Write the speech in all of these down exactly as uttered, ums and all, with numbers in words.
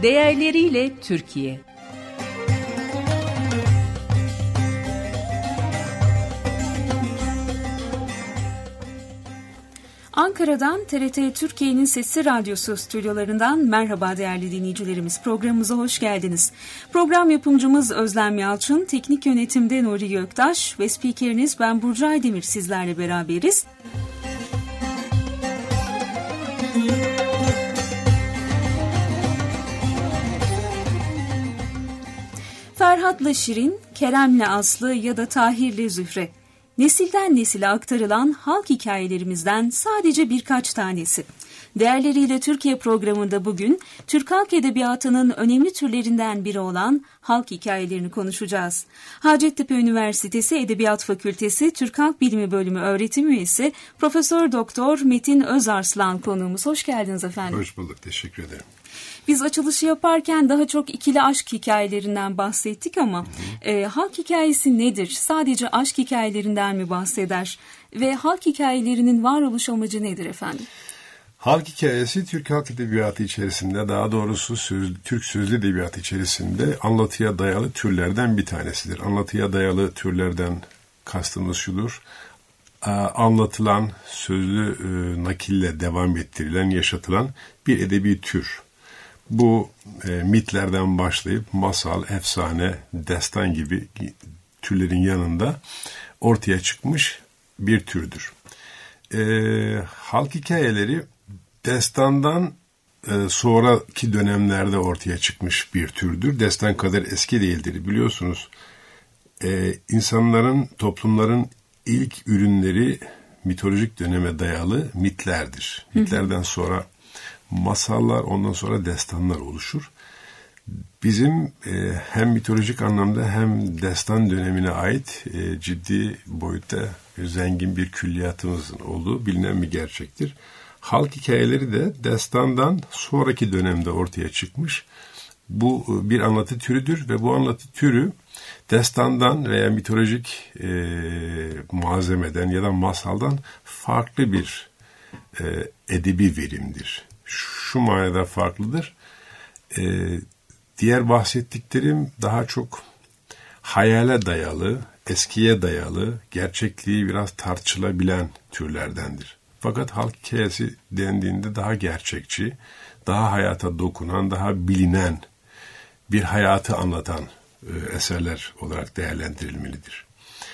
Değerleriyle Türkiye. Ankara'dan T R T Türkiye'nin Sesli Radyosu stüdyolarından merhaba değerli dinleyicilerimiz. Programımıza hoş geldiniz. Program yapımcımız Özlem Yalçın, teknik yönetimde Nuri Göktaş ve spikeriniz ben Burcu Aydemir sizlerle beraberiz. Ferhat'la Şirin, Kerem'le Aslı ya da Tahir'le Zühre. Nesilden nesile aktarılan halk hikayelerimizden sadece birkaç tanesi. Değerleriyle Türkiye programında bugün Türk Halk Edebiyatı'nın önemli türlerinden biri olan halk hikayelerini konuşacağız. Hacettepe Üniversitesi Edebiyat Fakültesi Türk Halk Bilimi Bölümü öğretim üyesi Profesör Doktor Metin Özarslan konuğumuz. Hoş geldiniz efendim. Hoş bulduk, teşekkür ederim. Biz açılışı yaparken daha çok ikili aşk hikayelerinden bahsettik ama e, halk hikayesi nedir? Sadece aşk hikayelerinden mi bahseder? Ve halk hikayelerinin varoluş amacı nedir efendim? Halk hikayesi Türk Halk Edebiyatı içerisinde, daha doğrusu söz, Türk Sözlü Edebiyatı içerisinde anlatıya dayalı türlerden bir tanesidir. Anlatıya dayalı türlerden kastımız şudur: anlatılan, sözlü e, nakille devam ettirilen, yaşatılan bir edebi tür. Bu e, mitlerden başlayıp masal, efsane, destan gibi türlerin yanında ortaya çıkmış bir türdür. E, halk hikayeleri destandan e, sonraki dönemlerde ortaya çıkmış bir türdür. Destan kadar eski değildir. Biliyorsunuz e, insanların, toplumların ilk ürünleri mitolojik döneme dayalı mitlerdir. Mitlerden sonra masallar, ondan sonra destanlar oluşur. Bizim e, hem mitolojik anlamda hem destan dönemine ait e, ciddi boyutta e, zengin bir külliyatımızın olduğu bilinen bir gerçektir. Halk hikayeleri de destandan sonraki dönemde ortaya çıkmış. Bu e, bir anlatı türüdür ve bu anlatı türü destandan veya mitolojik e, malzemeden ya da masaldan farklı bir e, edebi verimdir. Şu manada farklıdır. Ee, diğer bahsettiklerim daha çok hayale dayalı, eskiye dayalı, gerçekliği biraz tartışılabilen türlerdendir. Fakat halk hikayesi dendiğinde daha gerçekçi, daha hayata dokunan, daha bilinen, bir hayatı anlatan e, eserler olarak değerlendirilmelidir.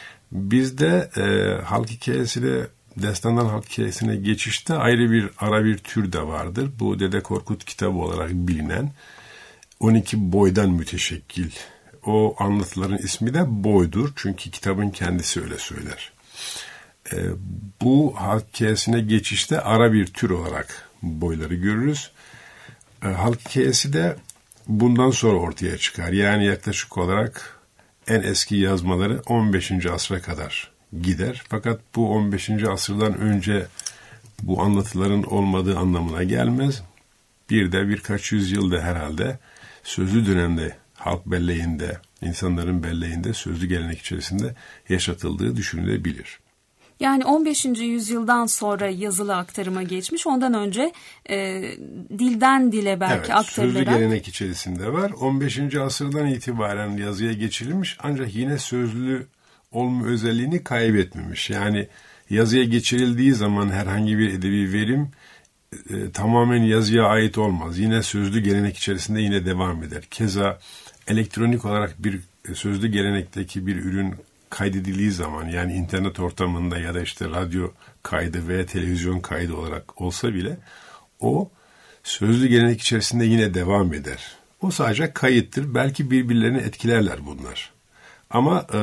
Bizde e, halk hikayesiyle destandan halk hikayesine geçişte ayrı bir ara bir tür de vardır. Bu Dede Korkut kitabı olarak bilinen on iki boydan müteşekkil. O anlatıların ismi de boydur. Çünkü kitabın kendisi öyle söyler. E, bu halk hikayesine geçişte ara bir tür olarak boyları görürüz. E, halk hikayesi de bundan sonra ortaya çıkar. Yani yaklaşık olarak en eski yazmaları on beşinci asra kadar gider. Fakat bu on beşinci asırdan önce bu anlatıların olmadığı anlamına gelmez. Bir de birkaç yüzyılda herhalde sözlü dönemde halk belleğinde, insanların belleğinde sözlü gelenek içerisinde yaşatıldığı düşünülebilir. Yani on beşinci yüzyıldan sonra yazılı aktarıma geçmiş. Ondan önce e, dilden dile belki evet, aktarılarak. Sözlü gelenek içerisinde var. on beşinci asırdan itibaren yazıya geçirilmiş ancak yine sözlü olma özelliğini kaybetmemiş. Yani yazıya geçirildiği zaman herhangi bir edebi verim e, tamamen yazıya ait olmaz. Yine sözlü gelenek içerisinde yine devam eder. Keza elektronik olarak bir e, sözlü gelenekteki bir ürün kaydedildiği zaman, yani internet ortamında ya da işte radyo kaydı veya televizyon kaydı olarak olsa bile o sözlü gelenek içerisinde yine devam eder. O sadece kayıttır. Belki birbirlerini etkilerler bunlar. Ama e,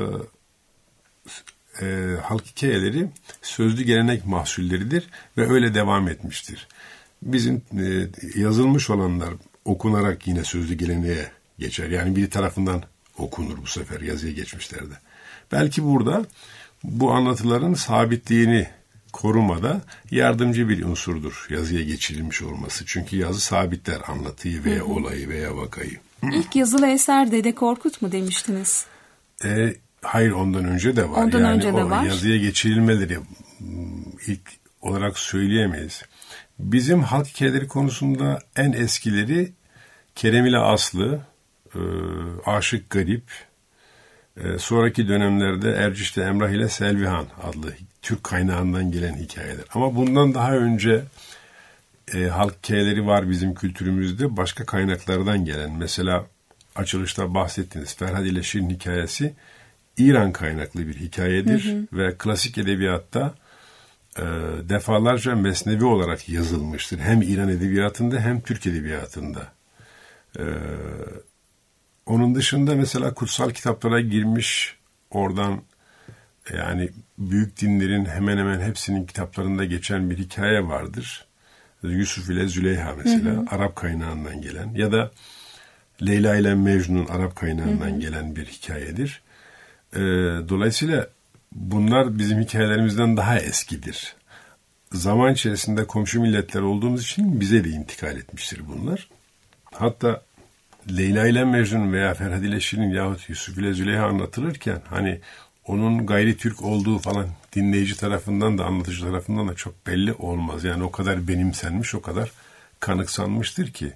e, halk hikayeleri sözlü gelenek mahsulleridir ve öyle devam etmiştir. Bizim e, yazılmış olanlar okunarak yine sözlü geleneğe geçer. Yani bir tarafından okunur bu sefer yazıya geçmişlerde. Belki burada bu anlatıların sabitliğini korumada yardımcı bir unsurdur yazıya geçirilmiş olması. Çünkü yazı sabitler anlatıyı veya olayı veya vakayı. İlk yazılı eser Dede Korkut mu demiştiniz? E, hayır, ondan önce de var. Ondan yani önce de var. Yazıya geçirilmeleri ilk olarak söyleyemeyiz. Bizim halk hikayeleri konusunda en eskileri Kerem ile Aslı, e, Aşık Garip, e, sonraki dönemlerde Erciş'te Emrah ile Selvihan adlı Türk kaynağından gelen hikayeler. Ama bundan daha önce e, halk hikayeleri var bizim kültürümüzde, başka kaynaklardan gelen. Mesela açılışta bahsettiğiniz Ferhat ile Şirin hikayesi İran kaynaklı bir hikayedir. Hı hı. Ve klasik edebiyatta e, defalarca mesnevi olarak yazılmıştır. Hem İran edebiyatında hem Türk edebiyatında. E, onun dışında mesela kutsal kitaplara girmiş, oradan yani büyük dinlerin hemen hemen hepsinin kitaplarında geçen bir hikaye vardır. Yusuf ile Züleyha mesela, hı hı. Arap kaynağından gelen, ya da Leyla ile Mecnun Arap kaynağından hı hı. gelen bir hikayedir. Ee, dolayısıyla bunlar bizim hikayelerimizden daha eskidir. Zaman içerisinde komşu milletler olduğumuz için bize de intikal etmiştir bunlar. Hatta Leyla ile Mecnun veya Ferhat ile Şirin yahut Yusuf ile Züleyha anlatılırken hani onun gayri Türk olduğu falan dinleyici tarafından da anlatıcı tarafından da çok belli olmaz. Yani o kadar benimsenmiş, o kadar kanıksanmıştır ki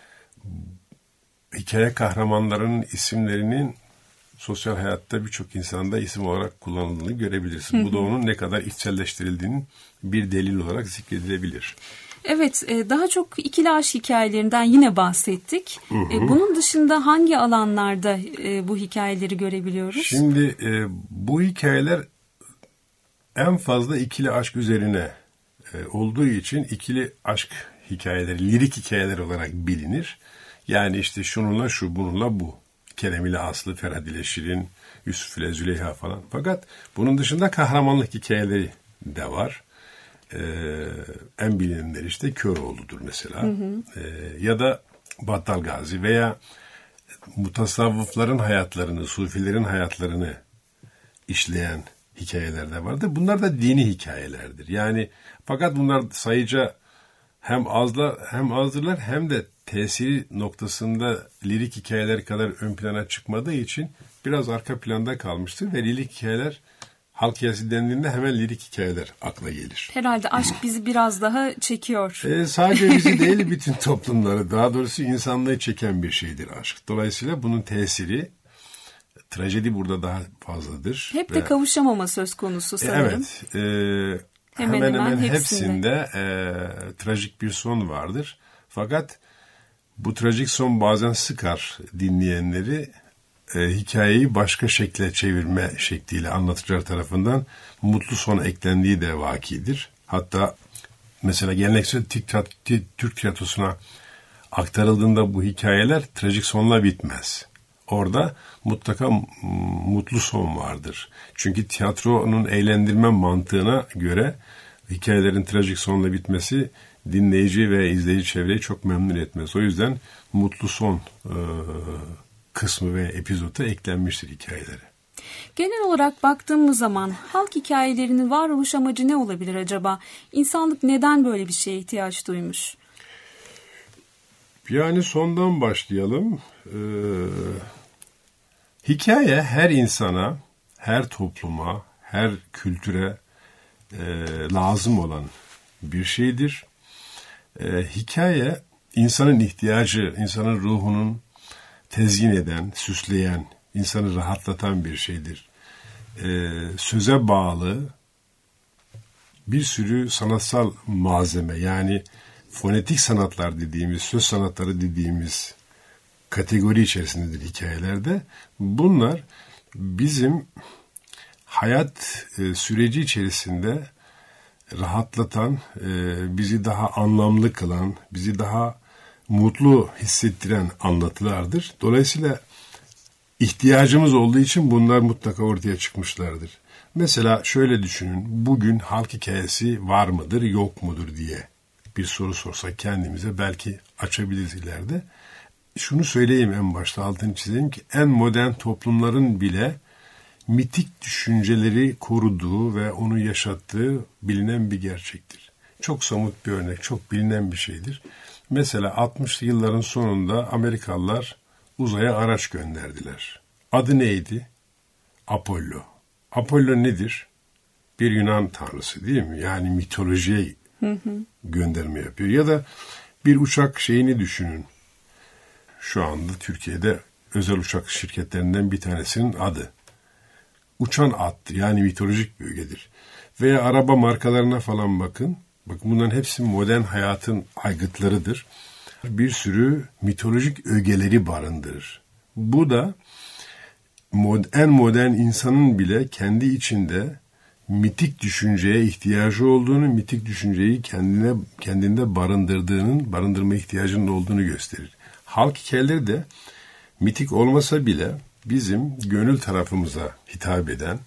hikaye kahramanlarının isimlerinin sosyal hayatta birçok insanda isim olarak kullanıldığını görebilirsin. Hı hı. Bu da onun ne kadar içselleştirildiğinin bir delil olarak zikredilebilir. Evet, daha çok ikili aşk hikayelerinden yine bahsettik. Hı hı. Bunun dışında hangi alanlarda bu hikayeleri görebiliyoruz? Şimdi bu hikayeler en fazla ikili aşk üzerine olduğu için ikili aşk hikayeleri, lirik hikayeler olarak bilinir. Yani işte şununla şu, bununla bu. Kerem ile Aslı, Ferhat ile Şirin, Yusuf ile Züleyha falan. Fakat bunun dışında kahramanlık hikayeleri de var. Ee, en bilinenler işte Köroğlu'dur mesela. Hı hı. Ee, ya da Battal Gazi veya mutasavvıfların hayatlarını, sufilerin hayatlarını işleyen hikayeler de vardır. Bunlar da dini hikayelerdir. Yani fakat bunlar sayıca hem azlar hem azdırlar hem de tesiri noktasında lirik hikayeler kadar ön plana çıkmadığı için biraz arka planda kalmıştır ve lirik hikayeler halk hikayesi dendiğinde hemen lirik hikayeler akla gelir. Herhalde aşk bizi biraz daha çekiyor. E, sadece bizi değil, bütün toplumları, daha doğrusu insanlığı çeken bir şeydir aşk. Dolayısıyla bunun tesiri, trajedi burada daha fazladır. Hep de ve, kavuşamama söz konusu sanırım. Evet. E, hemen hemen, hemen hepsinde e, trajik bir son vardır. Fakat bu trajik son bazen sıkar dinleyenleri. E, hikayeyi başka şekle çevirme şekliyle anlatıcılar tarafından mutlu son eklendiği de vakidir. Hatta mesela geleneksel Türk tiyatrosuna aktarıldığında bu hikayeler trajik sonla bitmez. Orada mutlaka mutlu son vardır. Çünkü tiyatronun eğlendirme mantığına göre hikayelerin trajik sonla bitmesi dinleyici ve izleyici çevreyi çok memnun etmez. O yüzden mutlu son e, kısmı ve epizodu eklenmiştir hikayelere. Genel olarak baktığımız zaman halk hikayelerinin varoluş amacı ne olabilir acaba? İnsanlık neden böyle bir şeye ihtiyaç duymuş? Yani sondan başlayalım. Ee, hikaye her insana, her topluma, her kültüre e, lazım olan bir şeydir. E, hikaye insanın ihtiyacı, insanın ruhunun tezyin eden, süsleyen, insanı rahatlatan bir şeydir. Ee, söze bağlı bir sürü sanatsal malzeme, yani fonetik sanatlar dediğimiz, söz sanatları dediğimiz kategori içerisindedir hikayelerde. Bunlar bizim hayat e, süreci içerisinde rahatlatan, e, bizi daha anlamlı kılan, bizi daha mutlu hissettiren anlatılardır. Dolayısıyla ihtiyacımız olduğu için bunlar mutlaka ortaya çıkmışlardır. Mesela şöyle düşünün, bugün halk hikayesi var mıdır, yok mudur diye bir soru sorsak kendimize belki açabiliriz ileride. Şunu söyleyeyim en başta, altını çizeyim ki en modern toplumların bile mitik düşünceleri koruduğu ve onu yaşattığı bilinen bir gerçektir. Çok somut bir örnek, çok bilinen bir şeydir. Mesela altmışlı yılların sonunda Amerikalılar uzaya araç gönderdiler. Adı neydi? Apollo. Apollo nedir? Bir Yunan tanrısı değil mi? Yani mitolojiye hı hı. gönderme yapıyor. Ya da bir uçak şeyini düşünün. şu anda Türkiye'de özel uçak şirketlerinden bir tanesinin adı. Uçan at, yani mitolojik bir ögedir. Veya araba markalarına falan bakın. Bakın bunların hepsi modern hayatın aygıtlarıdır. Bir sürü mitolojik ögeleri barındırır. Bu da en modern insanın bile kendi içinde mitik düşünceye ihtiyacı olduğunu, mitik düşünceyi kendine kendinde barındırdığının, barındırma ihtiyacının olduğunu gösterir. Halk hikayeleri de mitik olmasa bile bizim gönül tarafımıza hitap eden,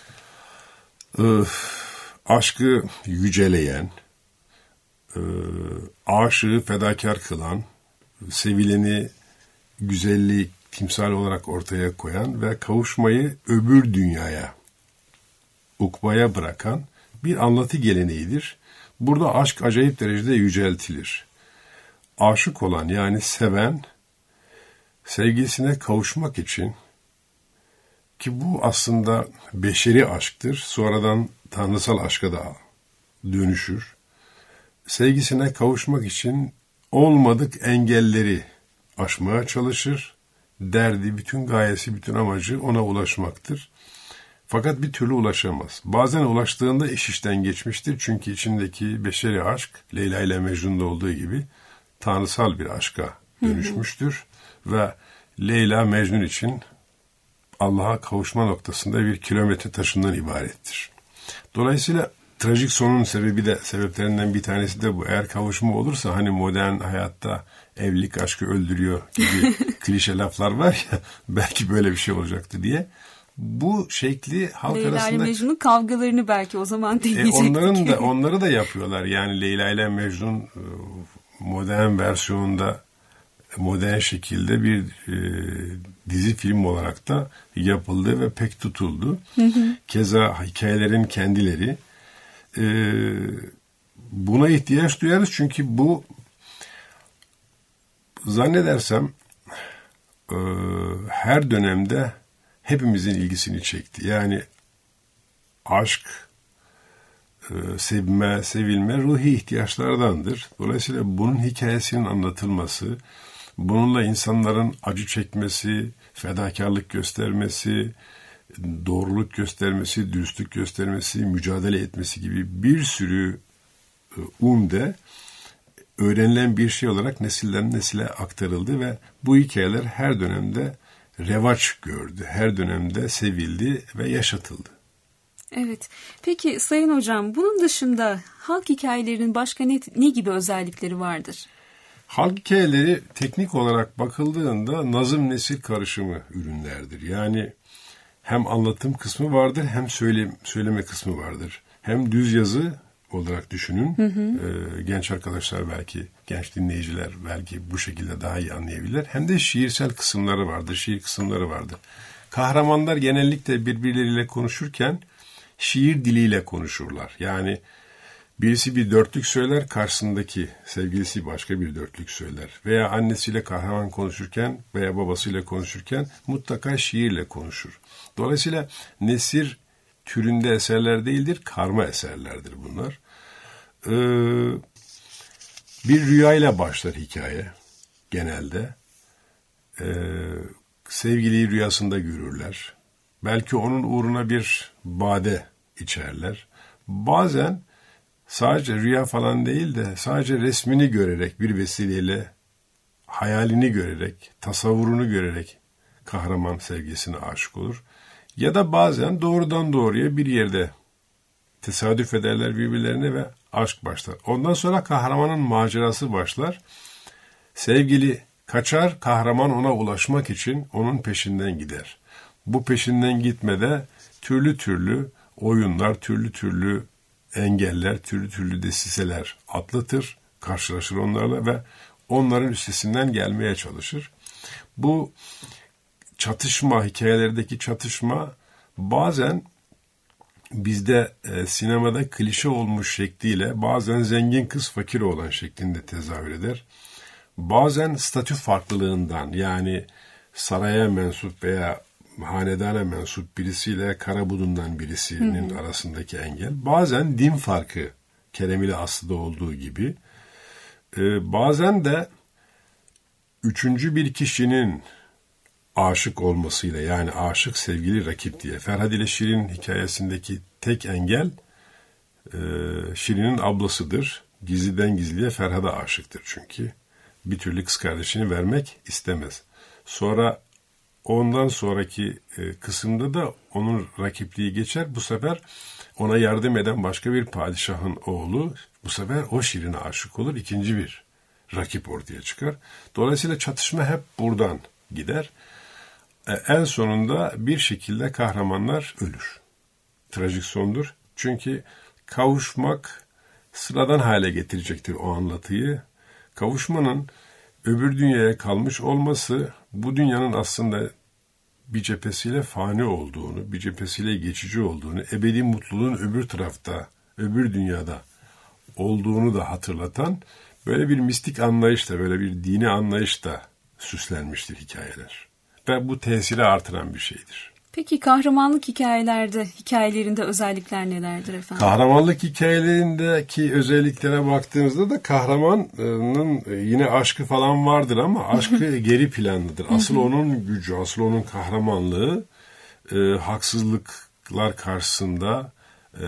öf, aşkı yüceleyen, e, aşığı fedakar kılan, sevileni güzellik, timsal olarak ortaya koyan ve kavuşmayı öbür dünyaya, ukbaya bırakan bir anlatı geleneğidir. Burada aşk acayip derecede yüceltilir. Aşık olan, yani seven, sevgilisine kavuşmak için, ki bu aslında beşeri aşktır, sonradan tanrısal aşka da dönüşür. Sevgisine kavuşmak için olmadık engelleri aşmaya çalışır. Derdi, bütün gayesi, bütün amacı ona ulaşmaktır. Fakat bir türlü ulaşamaz. Bazen ulaştığında iş işten geçmiştir. Çünkü içindeki beşeri aşk, Leyla ile Mecnun'da olduğu gibi tanrısal bir aşka dönüşmüştür. Hı hı. Ve Leyla Mecnun için Allah'a kavuşma noktasında bir kilometre taşından ibarettir. Dolayısıyla trajik sonun sebebi de, sebeplerinden bir tanesi de bu. Eğer kavuşma olursa, hani modern hayatta evlilik aşkı öldürüyor gibi klişe laflar var ya, belki böyle bir şey olacaktı diye. Bu şekli halk Leyla arasında... ile Mecnun kavgalarını belki o zaman deneyecektik. E onların da, onları da yapıyorlar. Yani Leyla ile Mecnun modern versiyonunda, modern şekilde bir e, dizi film olarak da yapıldı ve pek tutuldu. Hı hı. Keza hikayelerin kendileri e, buna ihtiyaç duyarız. Çünkü bu zannedersem e, her dönemde hepimizin ilgisini çekti. Yani aşk, e, sevme, sevilme ruhi ihtiyaçlardandır. Dolayısıyla bunun hikayesinin anlatılması, bununla insanların acı çekmesi, fedakarlık göstermesi, doğruluk göstermesi, dürüstlük göstermesi, mücadele etmesi gibi bir sürü e, umde öğrenilen bir şey olarak nesilden nesile aktarıldı ve bu hikayeler her dönemde revaç gördü. Her dönemde sevildi ve yaşatıldı. Evet. Peki Sayın Hocam, bunun dışında halk hikayelerinin başka ne, ne gibi özellikleri vardır? Halk hikayeleri teknik olarak bakıldığında nazım nesil karışımı ürünlerdir. Yani hem anlatım kısmı vardır, hem söyle, söyleme kısmı vardır. Hem düz yazı olarak düşünün. Hı hı. Ee, genç arkadaşlar belki, genç dinleyiciler belki bu şekilde daha iyi anlayabilirler. Hem de şiirsel kısımları vardır, şiir kısımları vardır. Kahramanlar genellikle birbirleriyle konuşurken şiir diliyle konuşurlar. Yani birisi bir dörtlük söyler, karşısındaki sevgilisi başka bir dörtlük söyler. Veya annesiyle kahraman konuşurken veya babasıyla konuşurken mutlaka şiirle konuşur. Dolayısıyla nesir türünde eserler değildir, karma eserlerdir bunlar. Ee, bir rüyayla başlar hikaye genelde. Ee, sevgiliyi rüyasında görürler. Belki onun uğruna bir bade içerler. Bazen sadece rüya falan değil de sadece resmini görerek, bir vesileyle hayalini görerek, tasavvurunu görerek kahraman sevgisine aşık olur. Ya da bazen doğrudan doğruya bir yerde tesadüf ederler birbirlerine ve aşk başlar. Ondan sonra kahramanın macerası başlar. Sevgili kaçar, kahraman ona ulaşmak için onun peşinden gider. Bu peşinden gitmede türlü türlü oyunlar, türlü türlü engeller, türlü türlü desiseler atlatır, karşılaşır onlarla ve onların üstesinden gelmeye çalışır. Bu çatışma, hikayelerdeki çatışma bazen bizde e, sinemada klişe olmuş şekliyle, bazen zengin kız fakir oğlan şeklinde tezahür eder. Bazen statü farklılığından, yani saraya mensup veya hanedana mensup birisiyle Karabudun'dan birisinin hı hı. arasındaki engel. Bazen din farkı, Kerem ile Aslı'da olduğu gibi. Ee, bazen de üçüncü bir kişinin aşık olmasıyla, yani aşık sevgili rakip diye. Ferhat ile Şirin hikayesindeki tek engel e, Şirin'in ablasıdır. Gizliden gizliye Ferhat'a aşıktır çünkü. Bir türlü kız kardeşini vermek istemez. Sonra ondan sonraki e, kısımda da onun rakipliği geçer. Bu sefer ona yardım eden başka bir padişahın oğlu, bu sefer o Şirin'e aşık olur. İkinci bir rakip ortaya çıkar. Dolayısıyla çatışma hep buradan gider. E, en sonunda bir şekilde kahramanlar ölür. Trajik sondur. Çünkü kavuşmak sıradan hale getirecektir o anlatıyı. Kavuşmanın öbür dünyaya kalmış olması, bu dünyanın aslında bir cephesiyle fani olduğunu, bir cephesiyle geçici olduğunu, ebedi mutluluğun öbür tarafta, öbür dünyada olduğunu da hatırlatan böyle bir mistik anlayışla, böyle bir dini anlayışla süslenmiştir hikayeler. Ve bu tesiri artıran bir şeydir. Peki kahramanlık hikayelerde, hikayelerinde özellikler nelerdir efendim? Kahramanlık hikayelerindeki özelliklere baktığımızda da kahramanın yine aşkı falan vardır ama aşkı geri planlıdır. Asıl onun gücü, asıl onun kahramanlığı e, haksızlıklar karşısında e,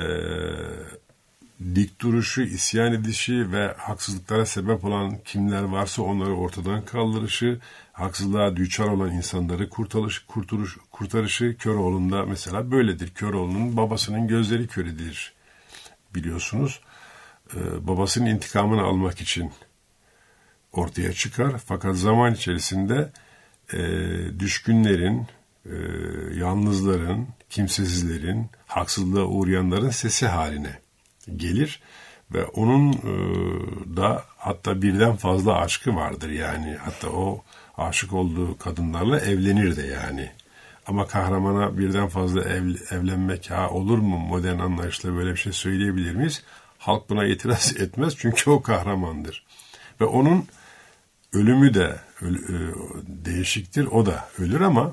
dik duruşu, isyan edişi ve haksızlıklara sebep olan kimler varsa onları ortadan kaldırışı, haksızlığa düçar olan insanları kurtarış, kurtarış, kurtarışı Köroğlu'nda mesela böyledir. Köroğlu'nun babasının gözleri köredir biliyorsunuz. Ee, babasının intikamını almak için ortaya çıkar. Fakat zaman içerisinde e, düşkünlerin, e, yalnızların, kimsesizlerin, haksızlığa uğrayanların sesi haline gelir ve onun e, da hatta birden fazla aşkı vardır yani. Hatta o aşık olduğu kadınlarla evlenir de yani. Ama kahramana birden fazla ev, evlenmek ha olur mu modern anlayışla böyle bir şey söyleyebilir miyiz? Halk buna itiraz etmez çünkü o kahramandır. Ve onun ölümü de ölü, e, değişiktir. O da ölür ama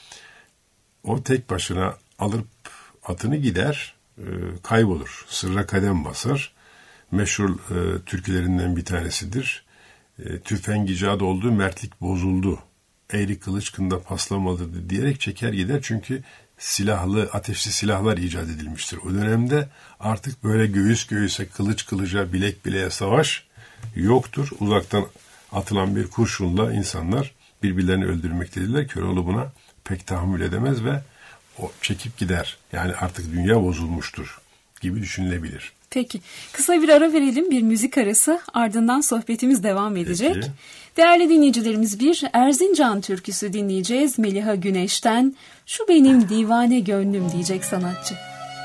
o tek başına alıp atını gider, e, kaybolur. Sırra kadem basar. Meşhur e, türkülerinden bir tanesidir. E, tüfengi icat oldu, mertlik bozuldu. Eğri kılıç kında paslamadı diyerek çeker gider. Çünkü silahlı, ateşli silahlar icat edilmiştir. O dönemde artık böyle göğüs göğüse, kılıç kılıca, bilek bileğe savaş yoktur. Uzaktan atılan bir kurşunla insanlar birbirlerini öldürmektedirler. Köroğlu buna pek tahammül edemez ve o çekip gider. Yani artık dünya bozulmuştur gibi düşünülebilir. Peki. Kısa bir ara verelim. Bir müzik arası. Ardından sohbetimiz devam edecek. Peki. Değerli dinleyicilerimiz, bir Erzincan türküsü dinleyeceğiz. Meliha Güneş'ten "Şu benim divane gönlüm" diyecek sanatçı.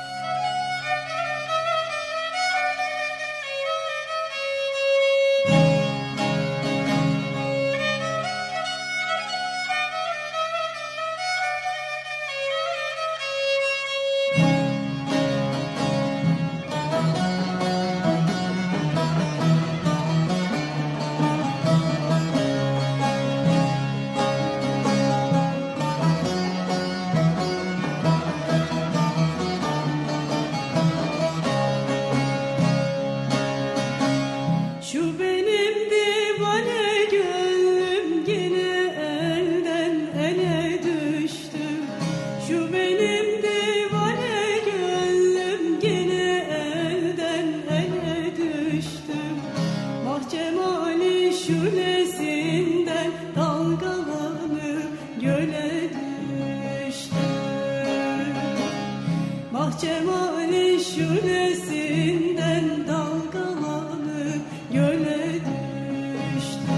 Cemali şölesinden dalgalanıp göle düştü.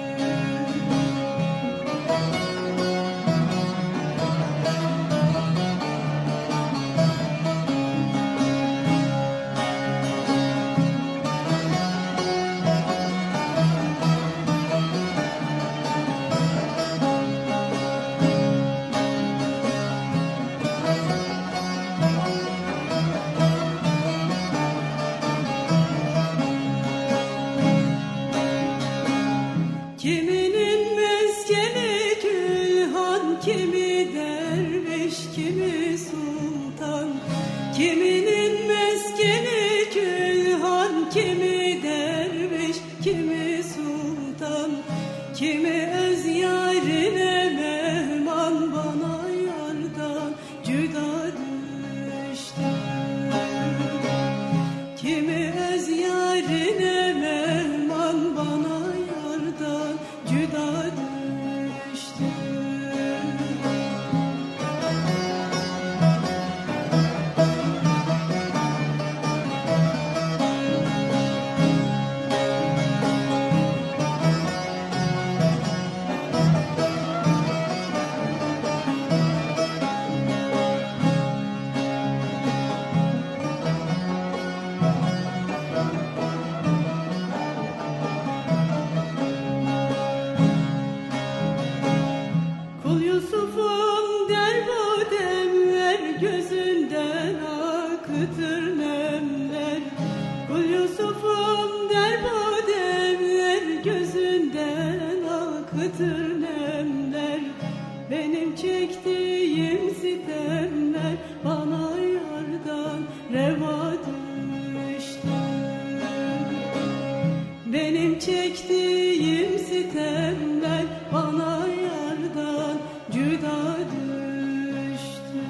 Kiminin meskeni külhan, kimi derviş, kimi sultan. Kiminin meskeni külhan, kimi derviş, kimi sultan. Kimi öz öz yarine mehman bana yardan cüda düştü. Kimi öz yarine mehman bana yardan cüda düştü. Kul Yusuf'um der bu demler gözünden akıtır nemler. Kul Yusuf'um der bu demler gözünden akıtır nemler. Benim çektiğim sitemler bana yardan reva düştü. Benim çektiğim sitemler bana yardan cüda düştü.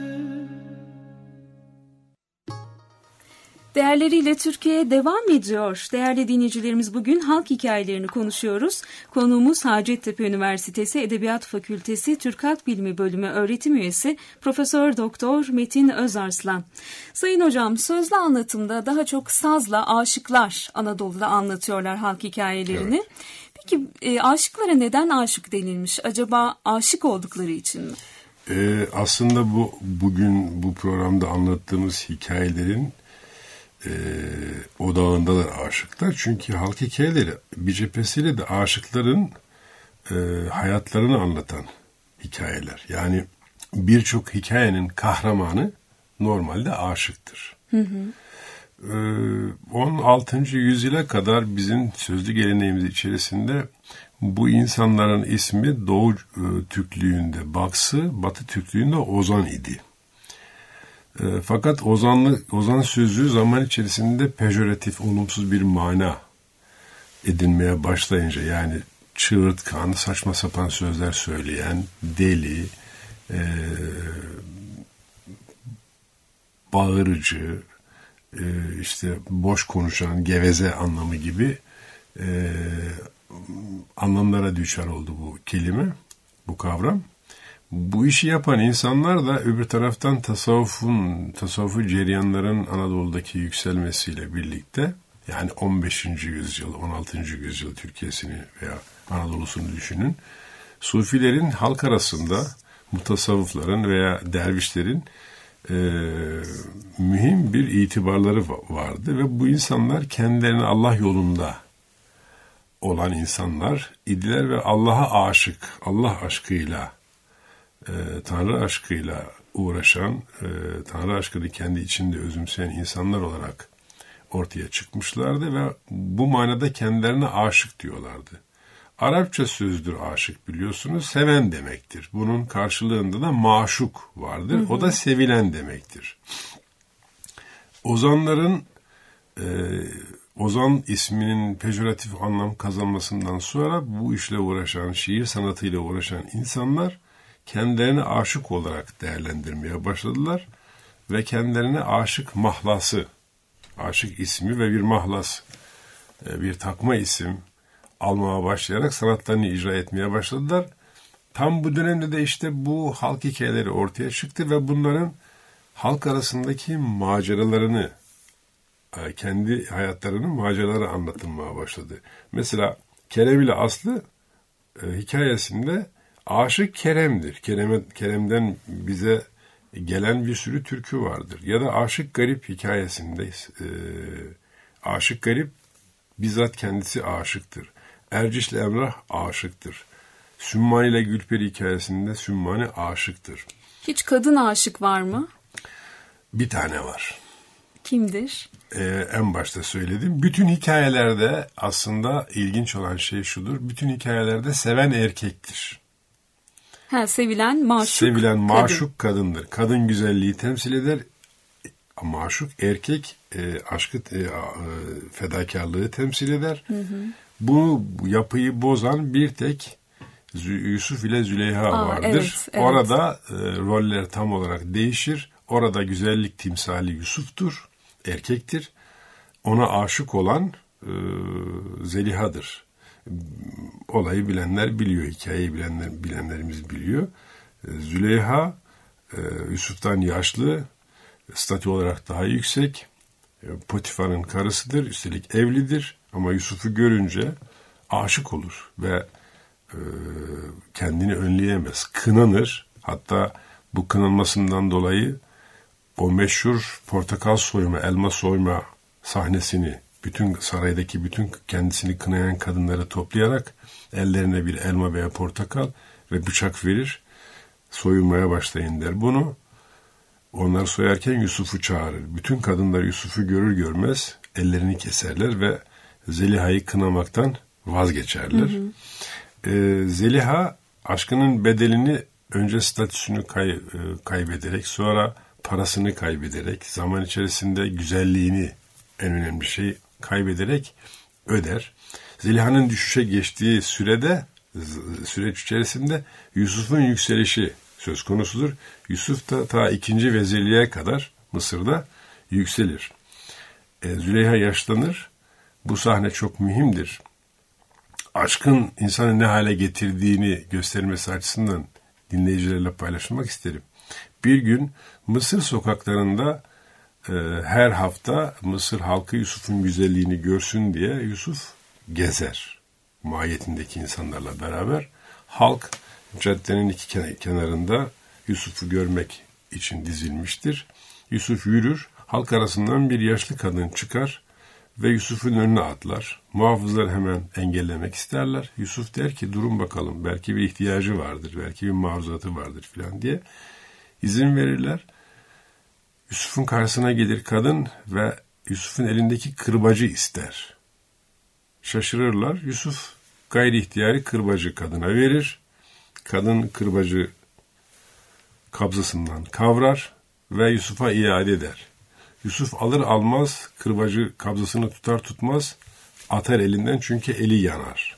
Değerleriyle Türkiye devam ediyor. Değerli dinleyicilerimiz, bugün halk hikayelerini konuşuyoruz. Konuğumuz Hacettepe Üniversitesi Edebiyat Fakültesi Türk Halk Bilimi Bölümü öğretim üyesi Profesör Doktor Metin Özarslan. Sayın hocam, sözlü anlatımda daha çok sazla aşıklar Anadolu'da anlatıyorlar halk hikayelerini. Evet. Peki e, aşıklara neden aşık denilmiş? Acaba aşık oldukları için mi? Ee, aslında bu bugün bu programda anlattığımız hikayelerin e, odağındadır aşıklar. Çünkü halk hikayeleri bir cephesiyle de aşıkların e, hayatlarını anlatan hikayeler. Yani birçok hikayenin kahramanı normalde aşıktır. Hı hı. on altıncı yüzyıla kadar bizim sözlü geleneğimiz içerisinde bu insanların ismi Doğu Türklüğünde Baksı, Batı Türklüğünde Ozan idi. Fakat Ozanlı, Ozan sözü zaman içerisinde pejoratif, olumsuz bir mana edinmeye başlayınca, yani çığırtkan, saçma sapan sözler söyleyen, deli, e, bağırıcı, işte boş konuşan, geveze anlamı gibi e, anlamlara düşer oldu bu kelime, bu kavram. Bu işi yapan insanlar da öbür taraftan tasavvufun, tasavvufu ceryanların Anadolu'daki yükselmesiyle birlikte, yani on beşinci yüzyıl, on altıncı yüzyıl Türkiye'sini veya Anadolu'sunu düşünün. Sufilerin halk arasında, mutasavvıfların veya dervişlerin Ee, mühim bir itibarları vardı ve bu insanlar kendilerini Allah yolunda olan insanlar idiler ve Allah'a aşık, Allah aşkıyla, e, Tanrı aşkıyla uğraşan, e, Tanrı aşkını kendi içinde özümseyen insanlar olarak ortaya çıkmışlardı ve bu manada kendilerine aşık diyorlardı. Arapça sözdür aşık, biliyorsunuz, seven demektir. Bunun karşılığında da maşuk vardır. Hı hı. O da sevilen demektir. Ozanların e, Ozan isminin pejoratif anlam kazanmasından sonra bu işle uğraşan, şiir sanatıyla uğraşan insanlar kendilerini aşık olarak değerlendirmeye başladılar ve kendilerine aşık mahlası, aşık ismi ve bir mahlas, e, bir takma isim almaya başlayarak sanatlarını icra etmeye başladılar. Tam bu dönemde de işte bu halk hikayeleri ortaya çıktı ve bunların halk arasındaki maceralarını, kendi hayatlarının maceraları anlatılmaya başladı. Mesela Kerem ile Aslı e, hikayesinde aşık Kerem'dir. Kerem'e, Kerem'den bize gelen bir sürü türkü vardır. Ya da Aşık Garip hikayesinde e, Aşık Garip bizzat kendisi aşıktır. Erciş'le Emrah aşıktır. Sümmani ile Gülperi hikayesinde Sümmani aşıktır. Hiç kadın aşık var mı? Bir tane var. Kimdir? Ee, en başta söyledim. Bütün hikayelerde aslında ilginç olan şey şudur. Bütün hikayelerde seven erkektir. Ha, sevilen maşuk Sevilen maşuk kadın. kadındır. Kadın güzelliği temsil eder. Maşuk erkek e, aşkı, e, e, fedakarlığı temsil eder. Hı hı. Bu yapıyı bozan bir tek Yusuf ile Züleyha Aa, vardır. Evet, evet. Orada e, roller tam olarak değişir. Orada güzellik timsali Yusuf'tur, erkektir. Ona aşık olan e, Zeliha'dır. Olayı bilenler biliyor, hikayeyi bilenler bilenlerimiz biliyor. E, Züleyha e, Yusuf'tan yaşlı, statü olarak daha yüksek. E, Potifar'ın karısıdır, üstelik evlidir. Ama Yusuf'u görünce aşık olur ve e, kendini önleyemez, kınanır. Hatta bu kınanmasından dolayı o meşhur portakal soyma, elma soyma sahnesini, bütün saraydaki bütün kendisini kınayan kadınları toplayarak ellerine bir elma veya portakal ve bıçak verir. Soyulmaya başlayın der bunu. Onlar soyarken Yusuf'u çağırır. Bütün kadınlar Yusuf'u görür görmez ellerini keserler ve Zeliha'yı kınamaktan vazgeçerler. Hı hı. Ee, Zeliha aşkının bedelini önce statüsünü kay, kaybederek, sonra parasını kaybederek, zaman içerisinde güzelliğini, en önemli şey, kaybederek öder. Zeliha'nın düşüşe geçtiği sürede, süreç içerisinde Yusuf'un yükselişi söz konusudur. Yusuf da ta ikinci vezirliğe kadar Mısır'da yükselir. E, Züleyha yaşlanır. Bu sahne çok mühimdir. Aşkın insanı ne hale getirdiğini göstermesi açısından dinleyicilerle paylaşmak isterim. Bir gün Mısır sokaklarında e, her hafta Mısır halkı Yusuf'un güzelliğini görsün diye Yusuf gezer. Mahiyetindeki insanlarla beraber. Halk caddenin iki kenarında Yusuf'u görmek için dizilmiştir. Yusuf yürür, halk arasından bir yaşlı kadın çıkar ve Yusuf'un önüne atlar. Muhafızlar hemen engellemek isterler. Yusuf der ki durun bakalım, belki bir ihtiyacı vardır, belki bir maruzatı vardır filan diye izin verirler. Yusuf'un karşısına gelir kadın ve Yusuf'un elindeki kırbacı ister. Şaşırırlar. Yusuf gayri ihtiyari kırbacı kadına verir. Kadın kırbacı kabzasından kavrar ve Yusuf'a iade eder. Yusuf alır almaz kırbacı kabzasını tutar tutmaz atar elinden, çünkü eli yanar.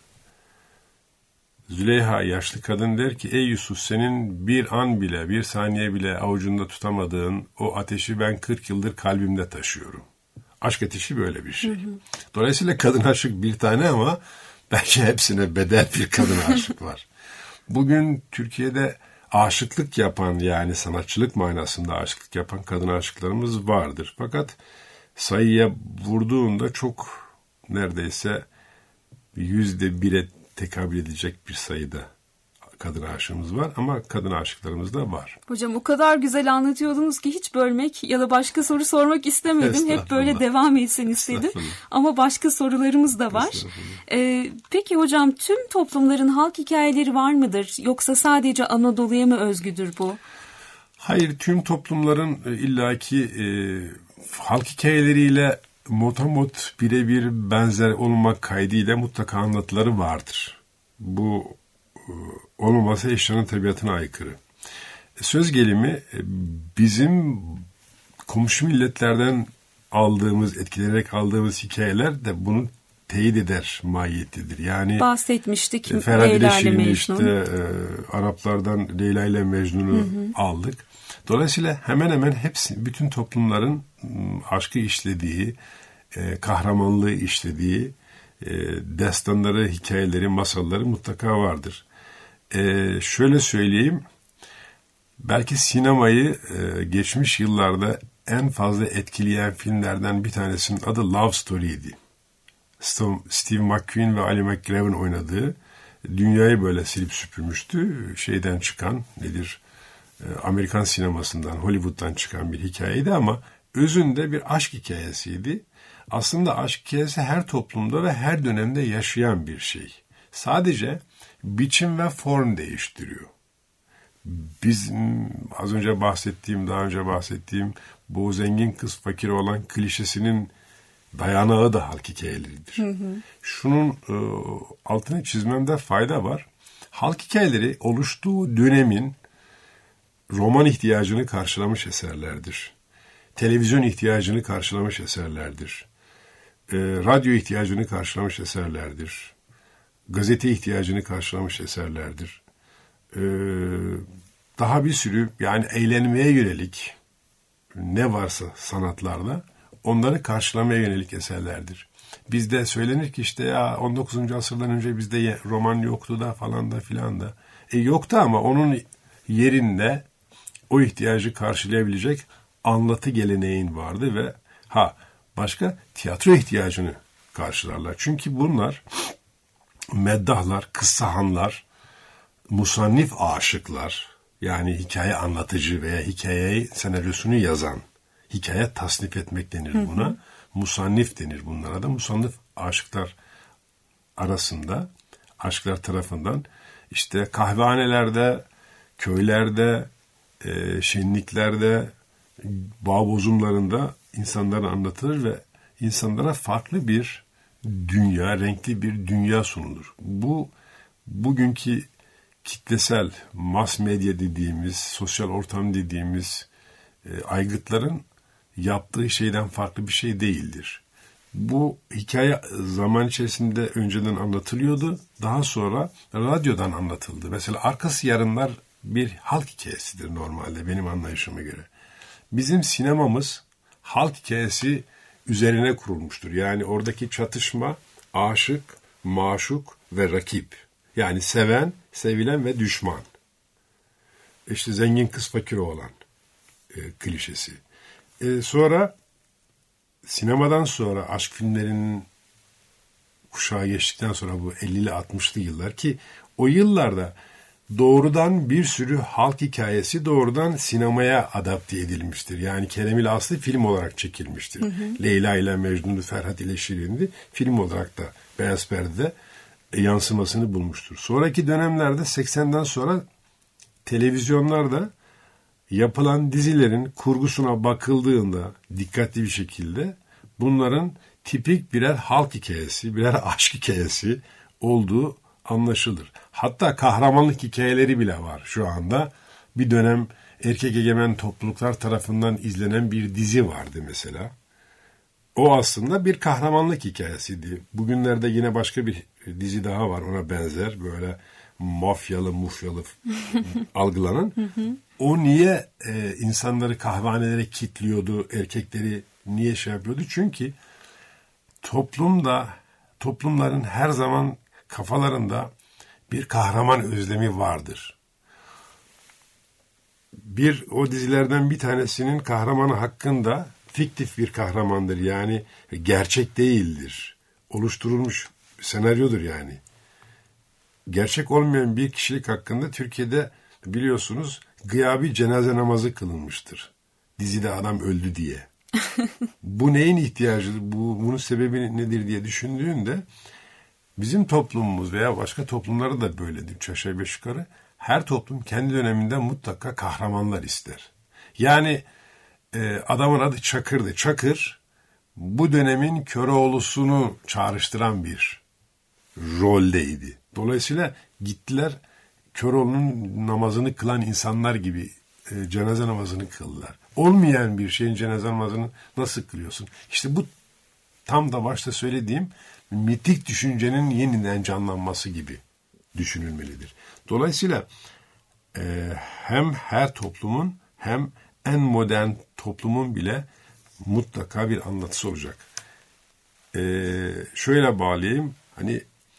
Züleyha yaşlı kadın der ki ey Yusuf, senin bir an bile, bir saniye bile avucunda tutamadığın o ateşi ben kırk yıldır kalbimde taşıyorum. Aşk ateşi böyle bir şey. Hı hı. Dolayısıyla kadın aşık bir tane ama belki hepsine bedel bir kadın aşık var. Bugün Türkiye'de aşıklık yapan, yani sanatçılık manasında aşıklık yapan kadın aşıklarımız vardır. Fakat sayıya vurduğunda çok, neredeyse yüzde bire tekabül edecek bir sayıda kadın aşığımız var, ama kadın aşıklarımız da var. Hocam o kadar güzel anlatıyordunuz ki hiç bölmek ya da başka soru sormak istemedim. Hep böyle devam etsin istedim. Ama başka sorularımız da var. Ee, peki hocam, tüm toplumların halk hikayeleri var mıdır? Yoksa sadece Anadolu'ya mı özgüdür bu? Hayır, tüm toplumların illaki e, halk hikayeleriyle motamot birebir benzer olmak kaydıyla mutlaka anlatıları vardır. Bu olmaması eşyanın tabiatına aykırı. Söz gelimi bizim komşu milletlerden aldığımız, etkilenerek aldığımız hikayeler de bunu teyit eder mahiyettedir. Yani bahsetmiştik. Ferhadi Şirin'i işte e, Araplardan Leyla ile Mecnun'u hı hı. aldık. Dolayısıyla hemen hemen hepsi, bütün toplumların aşkı işlediği, e, kahramanlığı işlediği e, destanları, hikayeleri, masalları mutlaka vardır. E, şöyle söyleyeyim, belki sinemayı e, geçmiş yıllarda en fazla etkileyen filmlerden bir tanesinin adı Love Story'ydi. Steve McQueen ve Ali McGraven oynadığı, dünyayı böyle silip süpürmüştü. Şeyden çıkan, nedir, Amerikan sinemasından, Hollywood'dan çıkan bir hikayeydi ama özünde bir aşk hikayesiydi. Aslında aşk hikayesi her toplumda ve her dönemde yaşayan bir şey. Sadece biçim ve form değiştiriyor. Bizim az önce bahsettiğim, daha önce bahsettiğim bu zengin kız fakir olan klişesinin dayanağı da halk hikayeleridir. Hı hı. Şunun e, altını çizmemde fayda var. Halk hikayeleri oluştuğu dönemin roman ihtiyacını karşılamış eserlerdir. Televizyon ihtiyacını karşılamış eserlerdir. E, radyo ihtiyacını karşılamış eserlerdir. gazete ihtiyacını karşılamış eserlerdir. Ee, daha bir sürü yani eğlenmeye yönelik ne varsa sanatlarda onları karşılamaya yönelik eserlerdir. Bizde söylenir ki işte ya on dokuzuncu asırdan önce bizde roman yoktu da falan da filan da. E yoktu ama onun yerinde o ihtiyacı karşılayabilecek anlatı geleneğin vardı ve ha başka tiyatro ihtiyacını karşılarlar. Çünkü bunlar meddahlar, kıssahanlar, musannif aşıklar yani hikaye anlatıcı veya hikayeyi senaryosunu yazan, hikaye tasnif etmek denir buna. Hı hı. Musannif denir bunlara da. Musannif aşıklar arasında, aşıklar tarafından işte kahvehanelerde, köylerde, e, şenliklerde, bağ bozumlarında insanlara anlatılır ve insanlara farklı bir dünya, renkli bir dünya sunulur. Bu bugünkü kitlesel, mass medya dediğimiz, sosyal ortam dediğimiz e, aygıtların yaptığı şeyden farklı bir şey değildir. Bu hikaye zaman içerisinde önceden anlatılıyordu. Daha sonra radyodan anlatıldı. Mesela Arkası Yarınlar bir halk hikayesidir normalde benim anlayışıma göre. Bizim sinemamız halk hikayesi üzerine kurulmuştur. Yani oradaki çatışma aşık, maşuk ve rakip. Yani seven, sevilen ve düşman. İşte zengin kız fakir oğlan e, klişesi. E, sonra sinemadan sonra aşk filmlerinin kuşağı geçtikten sonra bu ellili altmışlı yıllar ki o yıllarda doğrudan bir sürü halk hikayesi doğrudan sinemaya adapte edilmiştir. Yani Kerem'il Aslı film olarak çekilmiştir. Hı hı. Leyla ile Mecnun'u, Ferhat ile Şirin'i film olarak da Beyaz Perde'de yansımasını bulmuştur. Sonraki dönemlerde seksenden sonra televizyonlarda yapılan dizilerin kurgusuna bakıldığında dikkatli bir şekilde bunların tipik birer halk hikayesi, birer aşk hikayesi olduğu anlaşılır. Hatta kahramanlık hikayeleri bile var şu anda. Bir dönem erkek egemen topluluklar tarafından izlenen bir dizi vardı mesela. O aslında bir kahramanlık hikayesiydi. Bugünlerde yine başka bir dizi daha var ona benzer böyle mafyalı mufyalı algılanan. O niye e, insanları kahvehanelere kilitliyordu, erkekleri niye şey yapıyordu? Çünkü toplumda, toplumların her zaman kafalarında bir kahraman özlemi vardır. Bir o dizilerden bir tanesinin kahramanı hakkında fiktif bir kahramandır. Yani gerçek değildir. Oluşturulmuş senaryodur yani. Gerçek olmayan bir kişilik hakkında Türkiye'de biliyorsunuz gıyabi cenaze namazı kılınmıştır. Dizide adam öldü diye. Bu neyin ihtiyacı, bu, bunun sebebi nedir diye düşündüğünde bizim toplumumuz veya başka toplumları da böyledir. Üç aşağı beş yukarı. Her toplum kendi döneminde mutlaka kahramanlar ister. Yani e, adamın adı Çakır'dı. Çakır bu dönemin Köroğlu'sunu çağrıştıran bir roldeydi. Dolayısıyla gittiler Köroğlu'nun namazını kılan insanlar gibi e, cenaze namazını kıldılar. Olmayan bir şeyin cenaze namazını nasıl kılıyorsun? İşte bu tam da başta söylediğim mitik düşüncenin yeniden canlanması gibi düşünülmelidir. Dolayısıyla e, hem her toplumun hem en modern toplumun bile mutlaka bir anlatısı olacak. E, şöyle bağlayayım, hani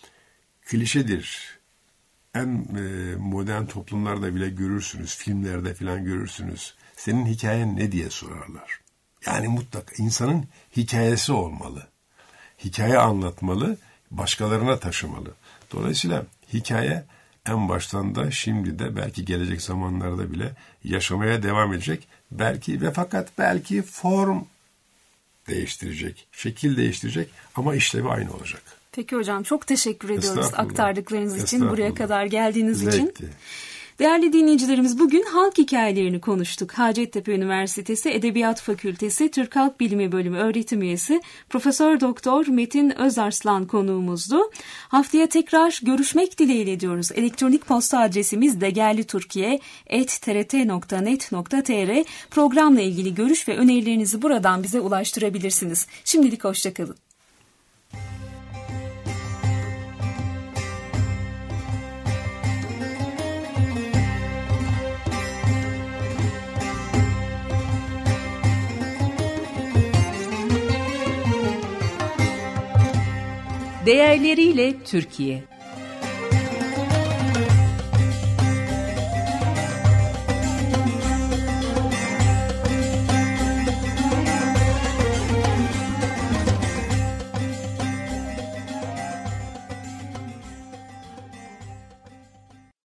klişedir. En e, modern toplumlarda bile görürsünüz, filmlerde falan görürsünüz. Senin hikayen ne diye sorarlar. Yani mutlaka insanın hikayesi olmalı. Hikaye anlatmalı, başkalarına taşımalı. Dolayısıyla hikaye en baştan da şimdi de belki gelecek zamanlarda bile yaşamaya devam edecek. Belki ve fakat belki form değiştirecek, şekil değiştirecek ama işlevi aynı olacak. Peki hocam, çok teşekkür ediyoruz aktardıklarınız için, buraya kadar geldiğiniz Zevkti. için. Değerli dinleyicilerimiz, bugün halk hikayelerini konuştuk. Hacettepe Üniversitesi Edebiyat Fakültesi Türk Halk Bilimi Bölümü öğretim üyesi Profesör Doktor Metin Özarslan konuğumuzdu. Haftaya tekrar görüşmek dileğiyle diyoruz. Elektronik posta adresimiz degerliturkiye at t r t nokta net nokta t r. Programla ilgili görüş ve önerilerinizi buradan bize ulaştırabilirsiniz. Şimdilik hoşça kalın. Değerleriyle Türkiye.